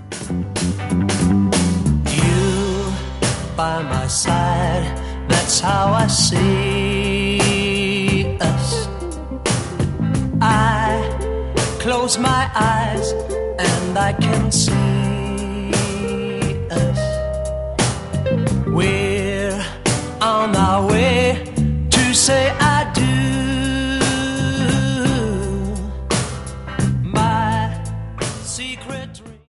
You by my side, that's how I see us. I close my eyes and I can see us. We're on our way to say